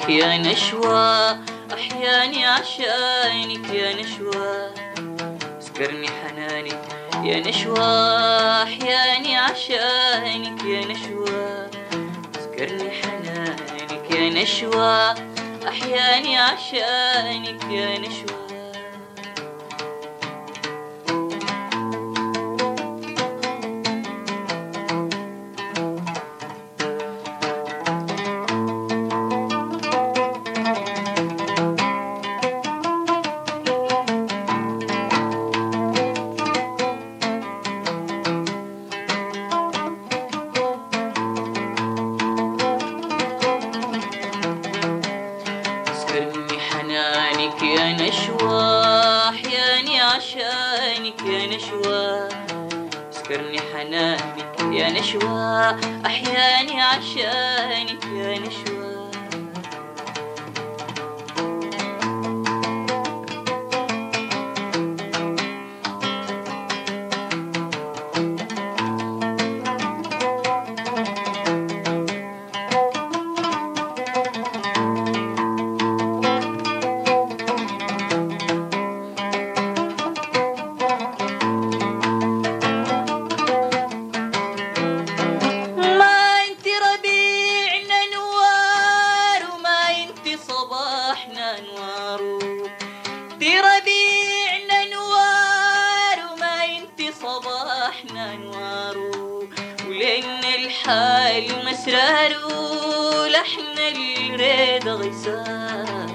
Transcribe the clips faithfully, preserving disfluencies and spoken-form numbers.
حنانك يا نشوى، أحياني عشانك يا نشوى. سكرني حنانك يا نشوى، أحياني عشانك يا نشوى. سكرني حنانك يا نشوى، أحياني عشانك يا نشوى. سكرني حنانك يا نشوى، أحياني عشانك يا نشوى. سكرني حنانك يا نشوى، أحياني عشانك يا نشوى. دي ربيعنا نوار وما انت صباحنا نوار، ولأن الحال مسرار لحن الريد غيسار.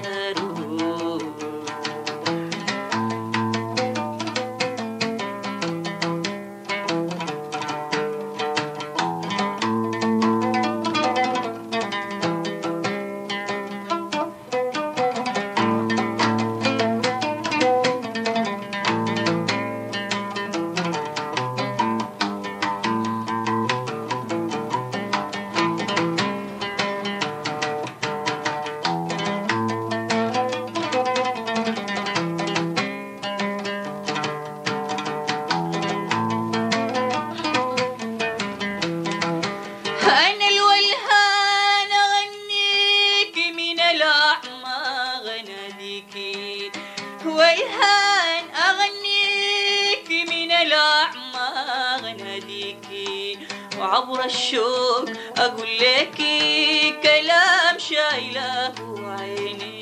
أنا الولهان أغنيك من الأعمى غناديكي، والهان أغنيك من الأعمى غناديكي، وعبر الشوق أقول لكي كلام شايله عينيكي.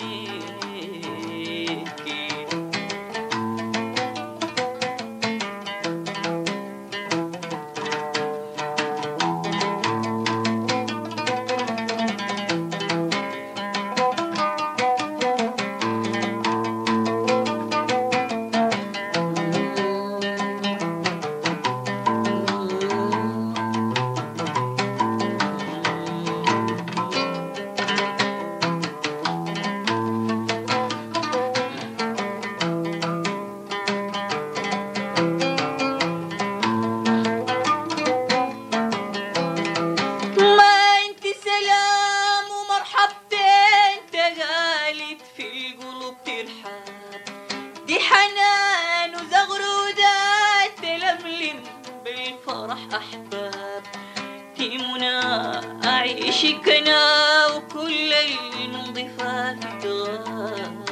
دي حنان وزغرودات تلملم بالفرح أحباب، في منى أعيشك أنا وكل المنضفات تغاب.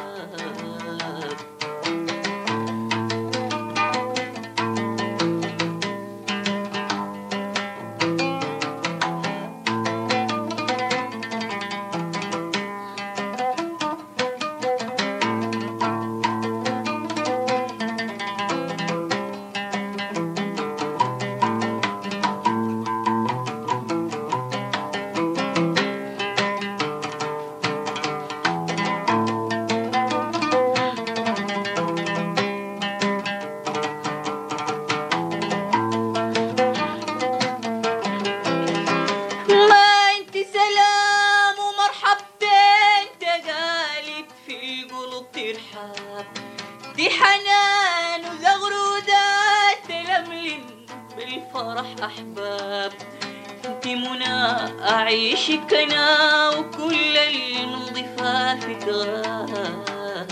دي حنان وزغرودات تلملم بالفرح أحباب، انتي منى أعيشك أنا وكل المنضفات تغاب.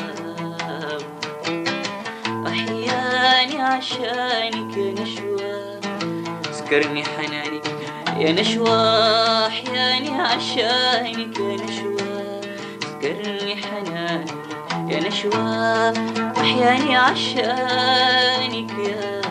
أحياني عشانك يا نشوى، سكرني حنانك يا نشوى، أحياني عشانك يا نشوى. سكرني حنان يا نشوى أحياني عشانك يا